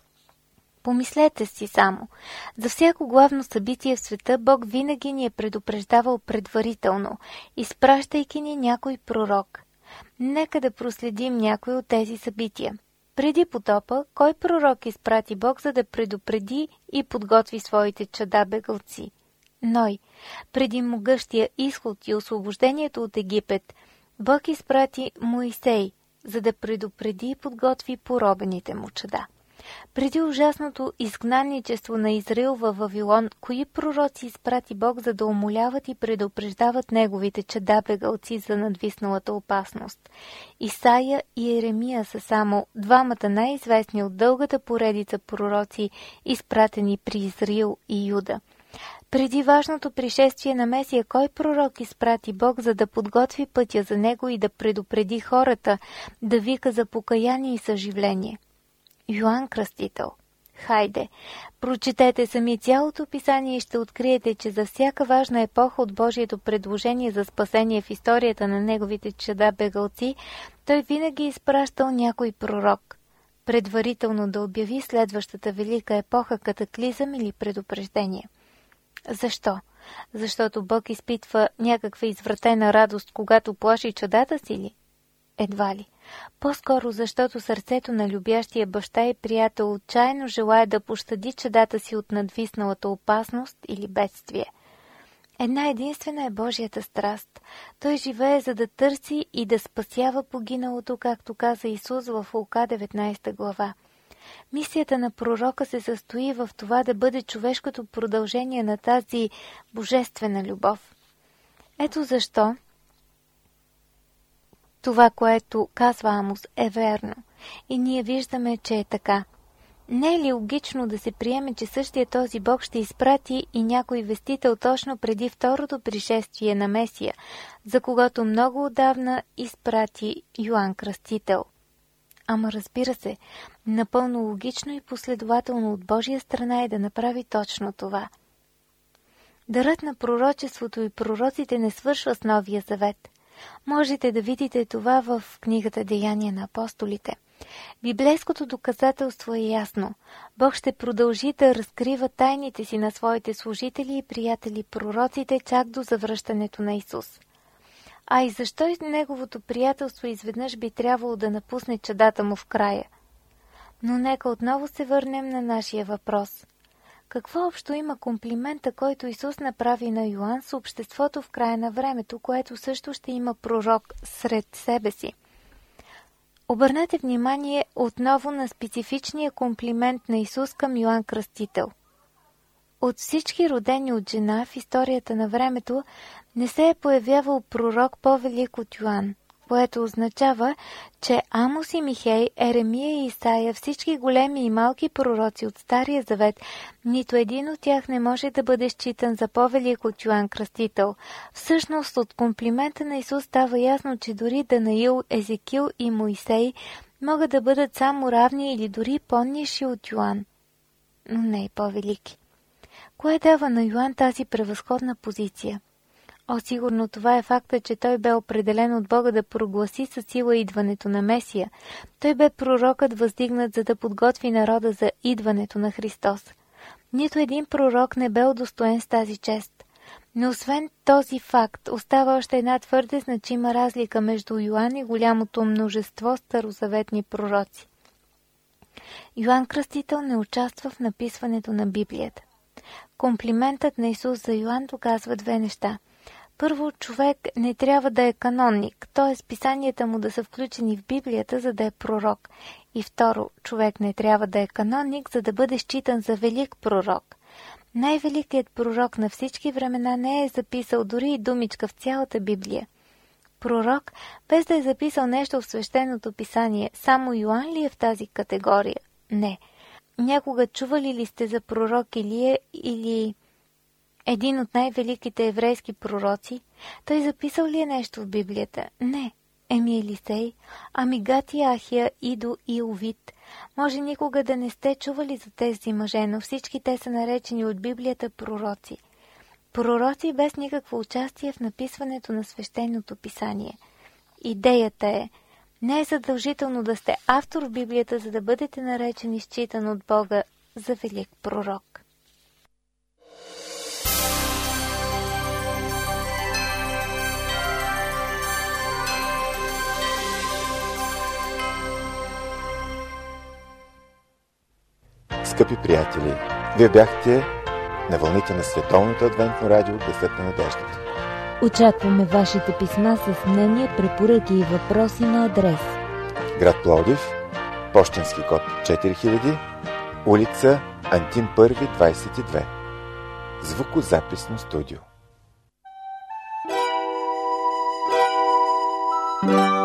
Помислете си само. За всяко главно събитие в света Бог винаги ни е предупреждавал предварително, изпращайки ни някой пророк. Нека да проследим някои от тези събития. Преди потопа, кой пророк изпрати Бог, за да предупреди и подготви своите чада бегълци? Ной. Преди могъщия изход и освобождението от Египет, Бог изпрати Моисей, за да предупреди и подготви поробените му чада. Преди ужасното изгнанничество на Израил във Вавилон, кои пророци изпрати Бог, за да умоляват и предупреждават неговите чада бегълци за надвисналата опасност? Исаия и Еремия са само двамата най-известни от дългата поредица пророци, изпратени при Израил и Юда. Преди важното пришествие на Месия, кой пророк изпрати Бог, за да подготви пътя за него и да предупреди хората, да вика за покаяние и съживление? Йоан Кръстител. Хайде, прочетете сами цялото писание и ще откриете, че за всяка важна епоха от Божието предложение за спасение в историята на неговите чада бегълци, той винаги изпращал някой пророк, предварително да обяви следващата велика епоха катаклизъм или предупреждение. Защо? Защото Бог изпитва някаква извратена радост, когато плаши чадата си ли? Едва ли. По-скоро защото сърцето на любящия баща и приятел отчаяно желая да пощади чадата си от надвисналата опасност или бедствие. Една единствена е Божията страст. Той живее, за да търси и да спасява погиналото, както каза Исус в Лука деветнайсета глава. Мисията на пророка се състои в това да бъде човешкото продължение на тази божествена любов. Ето защо това, което казва Амос, е верно. И ние виждаме, че е така. Не е ли логично да се приеме, че същия този Бог ще изпрати и някой вестител точно преди второто пришествие на Месия, за когото много отдавна изпрати Йоан Кръстител? Ама разбира се, напълно логично и последователно от Божия страна е да направи точно това. Дарът на пророчеството и пророците не свършва с Новия завет. Можете да видите това в книгата Деяния на апостолите. Библейското доказателство е ясно. Бог ще продължи да разкрива тайните си на своите служители и приятели пророците чак до завръщането на Исус. А и защо и неговото приятелство изведнъж би трябвало да напусне чадата му в края? Но нека отново се върнем на нашия въпрос. Какво общо има комплимента, който Исус направи на Йоан с обществото в края на времето, което също ще има пророк сред себе си? Обърнете внимание отново на специфичния комплимент на Исус към Йоан Кръстител. От всички родени от жена в историята на времето не се е появявал пророк по-велик от Йоан, което означава, че Амос и Михей, Еремия и Исаия, всички големи и малки пророци от Стария завет, нито един от тях не може да бъде считан за по-велик от Йоан Кръстител. Всъщност от комплимента на Исус става ясно, че дори Данаил, Езекил и Моисей могат да бъдат само равни или дори по-ниши от Йоан, но не и по-велики. Кое дава на Йоан тази превъзходна позиция? О, сигурно това е факта, че той бе определен от Бога да прогласи със сила идването на Месия. Той бе пророкът въздигнат, за да подготви народа за идването на Христос. Нито един пророк не бе удостоен с тази чест. Но освен този факт, остава още една твърде значима разлика между Йоан и голямото множество старозаветни пророци. Йоан Кръстител не участва в написването на Библията. Комплиментът на Исус за Йоан доказва две неща. Първо, човек не трябва да е канонник, т.е. писанията му да са включени в Библията, за да е пророк. И второ, човек не трябва да е канонник, за да бъде считан за велик пророк. Най-великият пророк на всички времена не е записал дори и думичка в цялата Библия. Пророк, без да е записал нещо в свещеното писание, само Йоан ли е в тази категория? Не. Някога чували ли сте за пророк Илия или един от най-великите еврейски пророци? Той записал ли е нещо в Библията? Не. Еми Елисей, ами Гат и Ахия, Идо и Овид. Може никога да не сте чували за тези мъже, но всички те са наречени от Библията пророци. Пророци без никакво участие в написването на свещеното писание. Идеята е, не е задължително да сте автор в Библията, за да бъдете наречен и считан от Бога за велик пророк. Скъпи приятели, вие бяхте на вълните на Световното адвентно радио Гласът на надеждата. Очакваме вашите писма с мнения, препоръки и въпроси на адрес: град Пловдив, пощенски код четири хиляди, улица Антим първи, двадесет и две. Звукозаписно студио.